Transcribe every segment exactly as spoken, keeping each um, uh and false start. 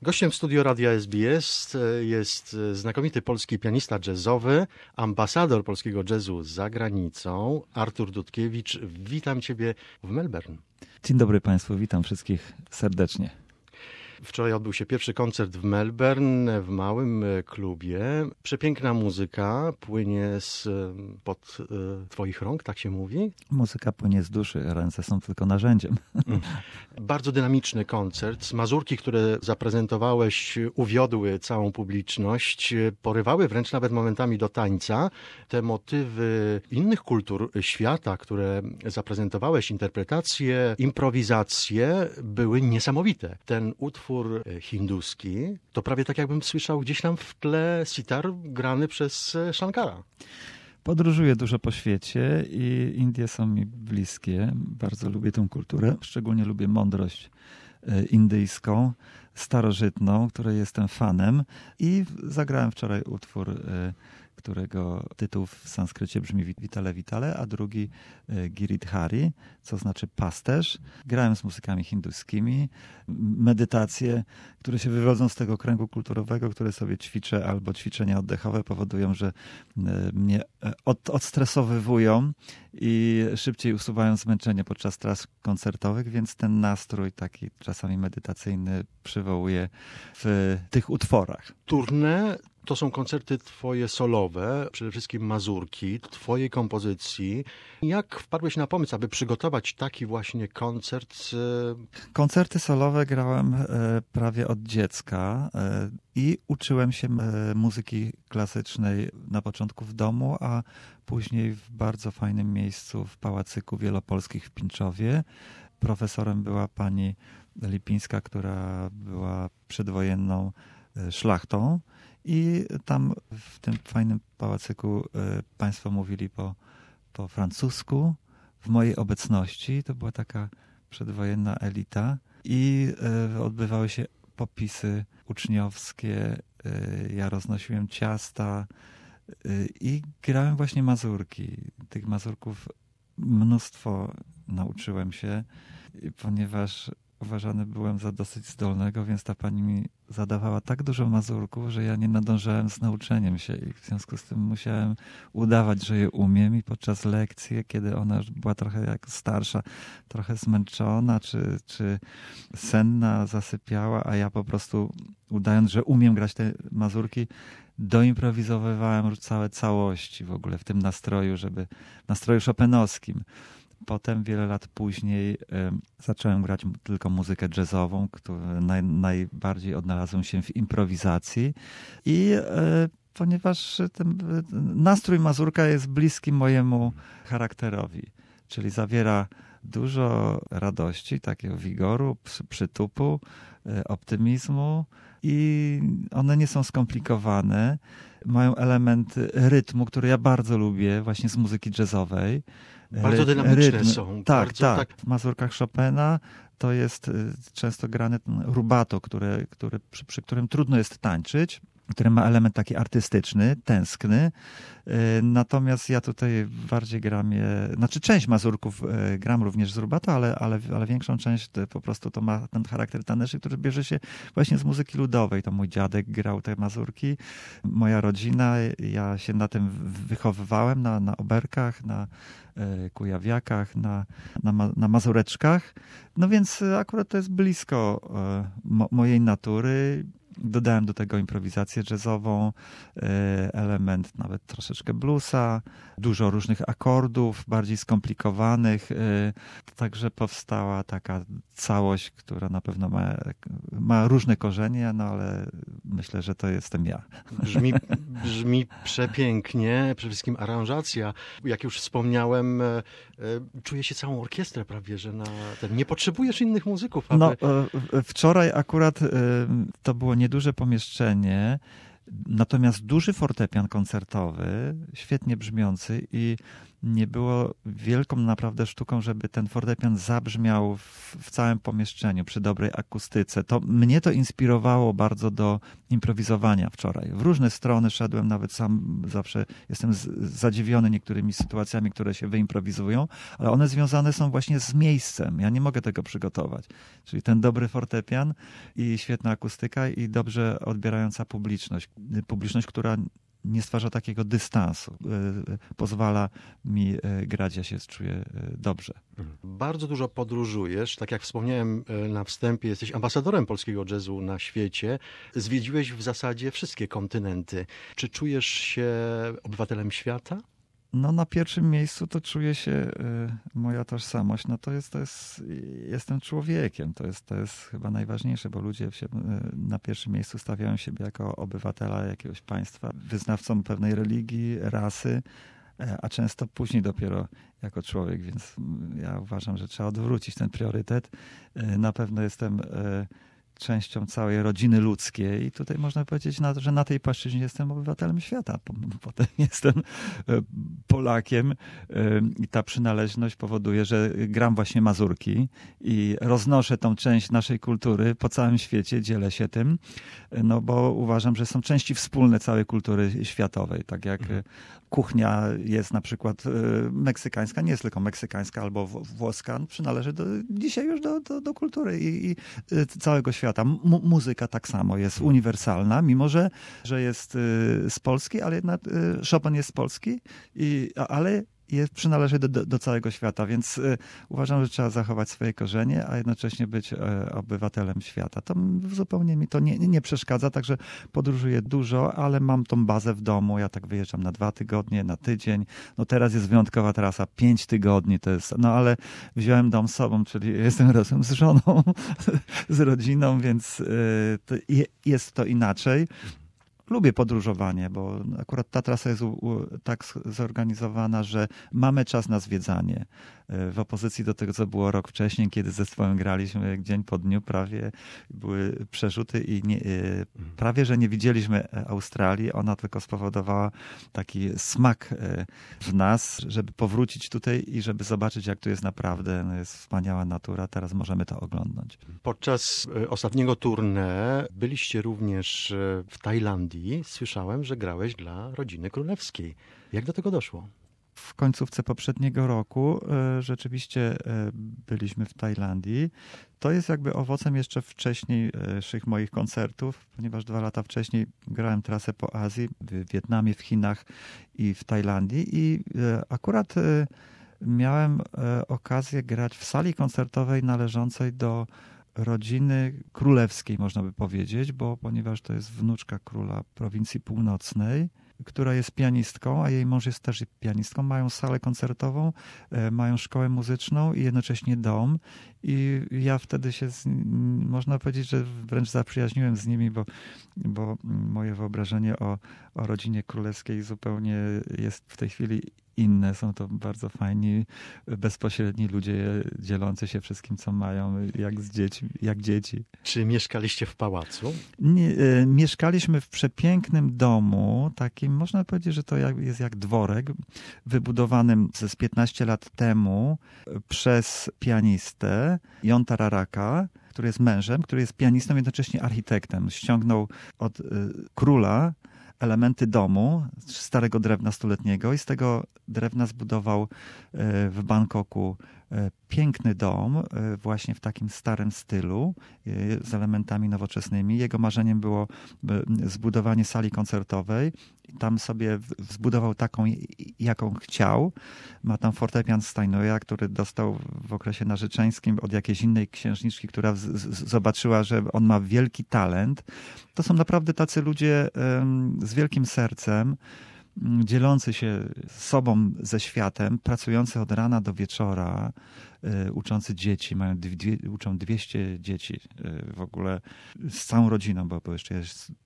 Gościem w studiu Radia S B S jest znakomity polski pianista jazzowy, ambasador polskiego jazzu za granicą, Artur Dudkiewicz. Witam Ciebie w Melbourne. Dzień dobry Państwu, witam wszystkich serdecznie. Wczoraj odbył się pierwszy koncert w Melbourne, w małym klubie. Przepiękna muzyka płynie spod y, Twoich rąk, tak się mówi? Muzyka płynie z duszy, ręce są tylko narzędziem. Mm. Bardzo dynamiczny koncert. Mazurki, które zaprezentowałeś, uwiodły całą publiczność, porywały wręcz nawet momentami do tańca. Te motywy innych kultur świata, które zaprezentowałeś, interpretacje, improwizacje, były niesamowite. Ten utwór hinduski, to prawie tak jakbym słyszał gdzieś tam w tle sitar grany przez Shankara. Podróżuję dużo po świecie i Indie są mi bliskie. Bardzo lubię tę kulturę. Szczególnie lubię mądrość indyjską, starożytną, której jestem fanem. I zagrałem wczoraj utwór, którego tytuł w sanskrycie brzmi Vitale Vitale, a drugi Giridhari, co znaczy pasterz. Grałem z muzykami hinduskimi. Medytacje, które się wywodzą z tego kręgu kulturowego, które sobie ćwiczę, albo ćwiczenia oddechowe powodują, że mnie od, odstresowywują i szybciej usuwają zmęczenie podczas tras koncertowych, więc ten nastrój taki czasami medytacyjny przywołuję w tych utworach. Tournée to są koncerty twoje solowe, przede wszystkim mazurki, twojej kompozycji. Jak wpadłeś na pomysł, aby przygotować taki właśnie koncert? Koncerty solowe grałem prawie od dziecka i uczyłem się muzyki klasycznej na początku w domu, a później w bardzo fajnym miejscu w Pałacyku Wielopolskich w Pińczowie. Profesorem była pani Lipińska, która była przedwojenną szlachtą. I tam w tym fajnym pałacyku y, państwo mówili po, po francusku w mojej obecności. To była taka przedwojenna elita i y, odbywały się popisy uczniowskie. Y, ja roznosiłem ciasta y, i grałem właśnie mazurki. Tych mazurków mnóstwo nauczyłem się, ponieważ uważany byłem za dosyć zdolnego, więc ta pani mi zadawała tak dużo mazurków, że ja nie nadążałem z nauczeniem się i w związku z tym musiałem udawać, że je umiem i podczas lekcji, kiedy ona już była trochę jak starsza, trochę zmęczona, czy, czy senna, zasypiała, a ja po prostu udając, że umiem grać te mazurki, doimprowizowywałem całe całości w ogóle w tym nastroju, żeby nastroju chopinowskim. Potem, wiele lat później, y, zacząłem grać tylko muzykę jazzową, która naj, najbardziej odnalazłem się w improwizacji. I y, ponieważ ten nastrój mazurka jest bliski mojemu charakterowi, czyli zawiera dużo radości, takiego wigoru, przytupu, y, optymizmu i one nie są skomplikowane. Mają elementy rytmu, który ja bardzo lubię właśnie z muzyki jazzowej. Bardzo dynamiczne rytm. są. Tak, bardzo, tak. tak. W mazurkach Chopina to jest często grane rubato, które, które, przy, przy którym trudno jest tańczyć, który ma element taki artystyczny, tęskny. Natomiast ja tutaj bardziej gram je, znaczy część mazurków gram również z rubato, ale, ale, ale większą część to po prostu to ma ten charakter taneszy, który bierze się właśnie z muzyki ludowej. To mój dziadek grał te mazurki, moja rodzina, ja się na tym wychowywałem, na, na oberkach, na kujawiakach, na, na, na mazureczkach. No więc akurat to jest blisko mo, mojej natury. Dodałem do tego improwizację jazzową, element nawet troszeczkę bluesa, dużo różnych akordów, bardziej skomplikowanych. Także powstała taka całość, która na pewno ma, ma różne korzenie, no ale myślę, że to jestem ja. Brzmi, brzmi przepięknie, przede wszystkim aranżacja. Jak już wspomniałem, czuję się całą orkiestrę prawie, że na ten, nie potrzebujesz innych muzyków. Aby... No, wczoraj akurat to było nieduże pomieszczenie, natomiast duży fortepian koncertowy, świetnie brzmiący i nie było wielką naprawdę sztuką, żeby ten fortepian zabrzmiał w, w całym pomieszczeniu, przy dobrej akustyce. To, mnie to inspirowało bardzo do improwizowania wczoraj. W różne strony szedłem, nawet sam zawsze jestem z, zadziwiony niektórymi sytuacjami, które się wyimprowizują, ale one związane są właśnie z miejscem. Ja nie mogę tego przygotować. Czyli ten dobry fortepian i świetna akustyka i dobrze odbierająca publiczność. Publiczność, która nie stwarza takiego dystansu. Pozwala mi grać, ja się czuję dobrze. Bardzo dużo podróżujesz. Tak jak wspomniałem na wstępie, jesteś ambasadorem polskiego jazzu na świecie. Zwiedziłeś w zasadzie wszystkie kontynenty. Czy czujesz się obywatelem świata? No na pierwszym miejscu to czuje się y, moja tożsamość. No to jest, to jest, jestem człowiekiem. To jest, to jest chyba najważniejsze, bo ludzie się, y, na pierwszym miejscu stawiają siebie jako obywatela jakiegoś państwa, wyznawcą pewnej religii, rasy, y, a często później dopiero jako człowiek, więc ja uważam, że trzeba odwrócić ten priorytet. Y, na pewno jestem y, częścią całej rodziny ludzkiej i tutaj można powiedzieć, na, że na tej płaszczyźnie jestem obywatelem świata. Potem jestem Polakiem i ta przynależność powoduje, że gram właśnie mazurki i roznoszę tą część naszej kultury po całym świecie, dzielę się tym, no bo uważam, że są części wspólne całej kultury światowej, tak jak mhm. kuchnia jest na przykład meksykańska, nie jest tylko meksykańska albo włoska, przynależy do, dzisiaj już do, do, do kultury i, i całego świata. Mu- muzyka tak samo jest uniwersalna, mimo że, że jest y, z Polski, ale jednak, y, Chopin jest z Polski, i, a, ale jest, przynależy do, do, do całego świata, więc y, uważam, że trzeba zachować swoje korzenie, a jednocześnie być y, obywatelem świata. To zupełnie mi to nie, nie przeszkadza, także podróżuję dużo, ale mam tą bazę w domu. Ja tak wyjeżdżam na dwa tygodnie, na tydzień. No teraz jest wyjątkowa trasa, pięć tygodni to jest, no ale wziąłem dom z sobą, czyli jestem razem z żoną, z rodziną, więc y, to je, jest to inaczej. Lubię podróżowanie, bo akurat ta trasa jest u, u, tak zorganizowana, że mamy czas na zwiedzanie. W opozycji do tego, co było rok wcześniej, kiedy z zespołem graliśmy dzień po dniu, prawie były przerzuty i nie, prawie, że nie widzieliśmy Australii. Ona tylko spowodowała taki smak w nas, żeby powrócić tutaj i żeby zobaczyć, jak tu jest naprawdę. No jest wspaniała natura, teraz możemy to oglądnąć. Podczas ostatniego tournée byliście również w Tajlandii. Słyszałem, że grałeś dla rodziny królewskiej. Jak do tego doszło? W końcówce poprzedniego roku e, rzeczywiście e, byliśmy w Tajlandii. To jest jakby owocem jeszcze wcześniejszych moich koncertów, ponieważ dwa lata wcześniej grałem trasę po Azji, w Wietnamie, w Chinach i w Tajlandii i e, akurat e, miałem e, okazję grać w sali koncertowej należącej do rodziny królewskiej, można by powiedzieć, bo ponieważ to jest wnuczka króla prowincji północnej, która jest pianistką, a jej mąż jest też pianistką. Mają salę koncertową, mają szkołę muzyczną i jednocześnie dom. I ja wtedy się, z, można powiedzieć, że wręcz zaprzyjaźniłem z nimi, bo, bo moje wyobrażenie o, o rodzinie królewskiej zupełnie jest w tej chwili inne. Są to bardzo fajni, bezpośredni ludzie dzielący się wszystkim, co mają, jak z dziećmi, jak dzieci. Czy mieszkaliście w pałacu? Nie, e, mieszkaliśmy w przepięknym domu, takim, można powiedzieć, że to jak, jest jak dworek, wybudowanym z piętnaście lat temu przez pianistę Jon Tararaka, który jest mężem, który jest pianistą, jednocześnie architektem. Ściągnął od y, króla elementy domu, starego drewna stuletniego i z tego drewna zbudował y, w Bangkoku y, piękny dom, y, właśnie w takim starym stylu, y, z elementami nowoczesnymi. Jego marzeniem było y, zbudowanie sali koncertowej. Tam sobie zbudował taką, jaką chciał. Ma tam fortepian Steinwaya, który dostał w okresie narzeczeńskim od jakiejś innej księżniczki, która z, z, zobaczyła, że on ma wielki talent. To są naprawdę tacy ludzie um, z wielkim sercem, um, dzielący się sobą ze światem, pracujący od rana do wieczora, y, uczący dzieci. Mają dwie, uczą dwieście dzieci y, w ogóle z całą rodziną, bo, bo jeszcze jest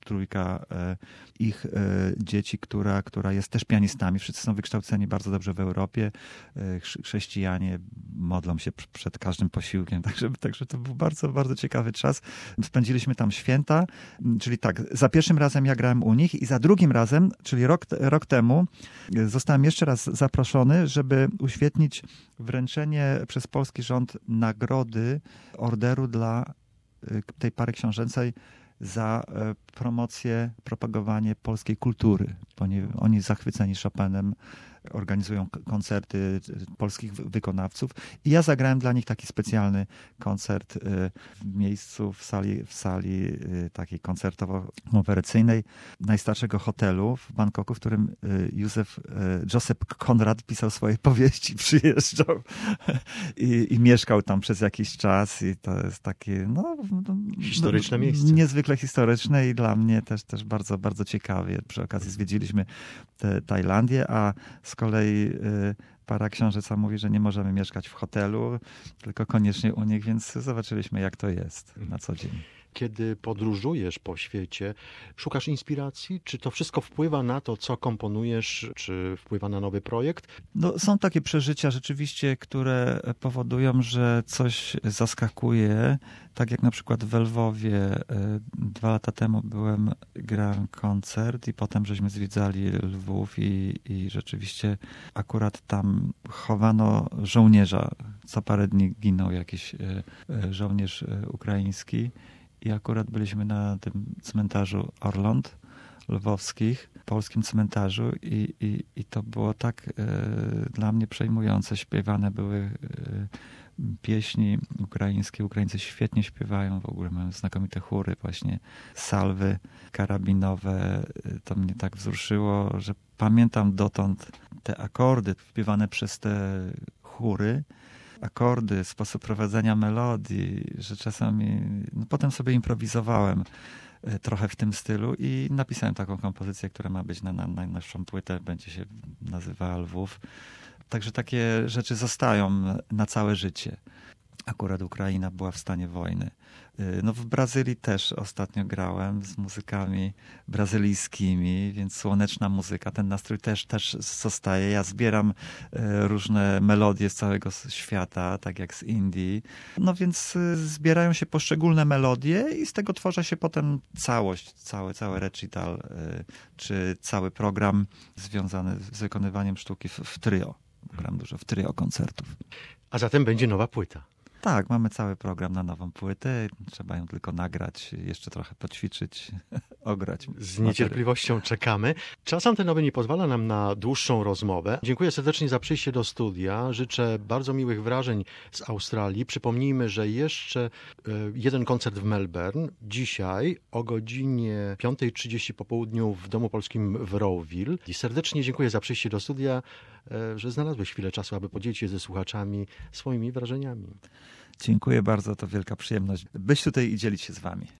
trójka e, ich e, dzieci, która, która jest też pianistami. Wszyscy są wykształceni bardzo dobrze w Europie. E, chrześcijanie modlą się przed każdym posiłkiem. Także, także to był bardzo, bardzo ciekawy czas. Spędziliśmy tam święta. Czyli tak, za pierwszym razem ja grałem u nich i za drugim razem, czyli rok, rok temu, zostałem jeszcze raz zaproszony, żeby uświetnić wręczenie przez polski rząd nagrody orderu dla tej pary książęcej za promocję, propagowanie polskiej kultury. Oni, oni zachwyceni Chopinem organizują koncerty polskich wykonawców i ja zagrałem dla nich taki specjalny koncert w miejscu, w sali, w sali takiej koncertowo-operacyjnej najstarszego hotelu w Bangkoku, w którym Józef, Joseph Conrad pisał swoje powieści, przyjeżdżał i, i mieszkał tam przez jakiś czas i to jest takie no, historyczne no, miejsce. Niezwykle historyczne i dla mnie też, też bardzo, bardzo ciekawie. Przy okazji zwiedziliśmy te, Tajlandię, a z kolei y, para książęca mówi, że nie możemy mieszkać w hotelu, tylko koniecznie u nich, więc zobaczyliśmy, jak to jest na co dzień. Kiedy podróżujesz po świecie, szukasz inspiracji? Czy to wszystko wpływa na to, co komponujesz? Czy wpływa na nowy projekt? No, są takie przeżycia rzeczywiście, które powodują, że coś zaskakuje. Tak jak na przykład w Lwowie dwa lata temu byłem, grałem koncert i potem żeśmy zwiedzali Lwów i, i rzeczywiście akurat tam chowano żołnierza. Co parę dni ginął jakiś żołnierz ukraiński. I akurat byliśmy na tym cmentarzu Orląt lwowskich, polskim cmentarzu i, i, i to było tak e, dla mnie przejmujące. Śpiewane były e, pieśni ukraińskie. Ukraińcy świetnie śpiewają, w ogóle mają znakomite chóry, właśnie salwy karabinowe. To mnie tak wzruszyło, że pamiętam dotąd te akordy śpiewane przez te chóry, akordy, sposób prowadzenia melodii, że czasami, no potem sobie improwizowałem trochę w tym stylu i napisałem taką kompozycję, która ma być na, na, na naszą płytę, będzie się nazywała Lwów. Także takie rzeczy zostają na całe życie. Akurat Ukraina była w stanie wojny. No w Brazylii też ostatnio grałem z muzykami brazylijskimi, więc słoneczna muzyka, ten nastrój też, też zostaje. Ja zbieram różne melodie z całego świata, tak jak z Indii. No więc zbierają się poszczególne melodie i z tego tworzy się potem całość, cały, cały recital, czy cały program związany z wykonywaniem sztuki w, w trio. Gram dużo w trio koncertów. A zatem będzie nowa płyta. Tak, mamy cały program na nową płytę. Trzeba ją tylko nagrać, jeszcze trochę poćwiczyć, ograć. Z niecierpliwością czekamy. Czas antenowy nie pozwala nam na dłuższą rozmowę. Dziękuję serdecznie za przyjście do studia. Życzę bardzo miłych wrażeń z Australii. Przypomnijmy, że jeszcze jeden koncert w Melbourne. Dzisiaj o godzinie piąta trzydzieści po południu w Domu Polskim w Rowville. I serdecznie dziękuję za przyjście do studia, że znalazłeś chwilę czasu, aby podzielić się ze słuchaczami swoimi wrażeniami. Dziękuję bardzo, to wielka przyjemność być tutaj i dzielić się z wami.